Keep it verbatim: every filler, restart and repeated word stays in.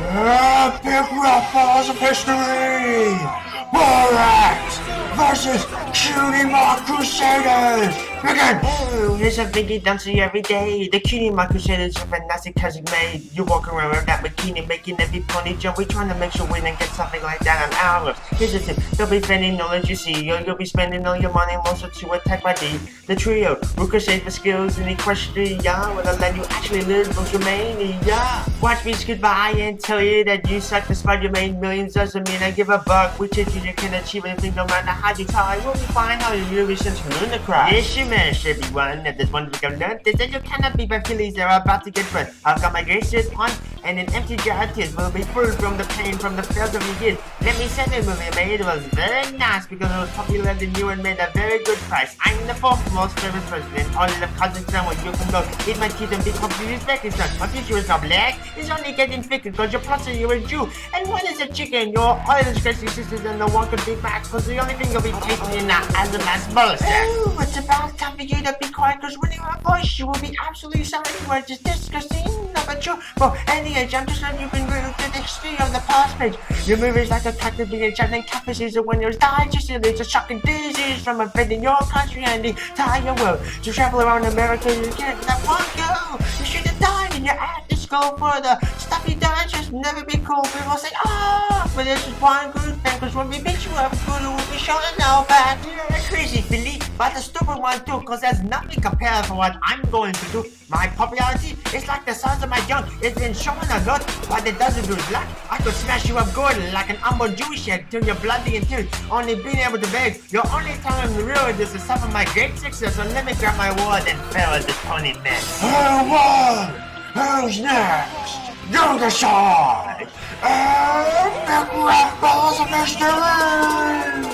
Epic Rap Balls of History! Borax versus Cutie Mark Crusaders! Begin! Oh, here's a biggie done to you every day. The Cutie Mark Crusaders are fantastic cause made. You walk around with that bikini making every pony jump. We're trying to make sure we don't get something like that on ours. Here's the tip, don't be spending knowledge you see. You'll, you'll be spending all your money mostly to attack by D. The trio, who crusade for skills in equestria. Will let you actually live from Romania. Watch me scoot by and tell you that you suck despite you made millions doesn't mean I give a buck. We teach you you can achieve anything no matter how you try. We'll be fine how you really sense to learn the cry. Yes, you managed everyone. If there's one thing I've learned is that you cannot be by feelings that are about to get burnt. I've got my gracious one and an empty jar of tears will be full from the pain from the fails of your years. Let me say the movie I made was very nice because it was popular than you and made a very good price. I'm the fourth most famous president. All of Kazakhstan where you can go. Eat my teeth and be completely Uzbekistan. My future is not black. It's only getting thicker because you're plus you're a Jew. And what is a chicken? Your oil is crazy sisters and the one could be back because the only thing you'll be tasting in that as a mass bullshit. Oh, it's about time for you to be quiet because when you have a voice you will be absolutely silent. You are just disgusting. No, but you for any age, I'm just letting you been real to the history of the past page. Your movie's like a cactus being shot and catfishes are when you're digested. It's a shocking disease from invading your country and the entire world. To travel around America, you can't let one go. You should have died and you had to go further. Stuff you done just never be cool. People say, ah, but this is one good thing, cause when we beat you up, good, we'll be showing now back. You're crazy, Philly, but the stupid one too, cause there's nothing compared to what I'm going to do. My popularity is like the size of my junk. It's been showing a lot. What it doesn't do is luck. I could smash you up good like an unborn Jewish head till you're bloody and tears. Only being able to beg. Your only time in real this is some of my great success. So let me grab my word and farewell this pony mess. Who won? Who's next? You decide! Epic Rap Balls of History!